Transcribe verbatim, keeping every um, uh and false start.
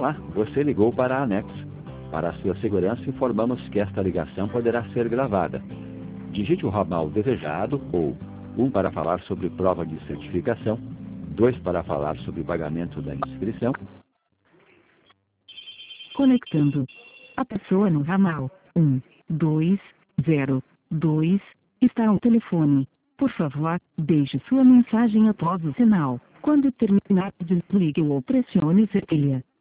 Olá, você ligou para a Anex. Para a sua segurança, informamos que esta ligação poderá ser gravada. Digite o ramal desejado ou um para falar sobre prova de certificação, dois para falar sobre pagamento da inscrição. Conectando. A pessoa no ramal um, dois, zero, dois está ao telefone. Por favor, deixe sua mensagem após o sinal. Quando terminar, desligue ou pressione cerquilha.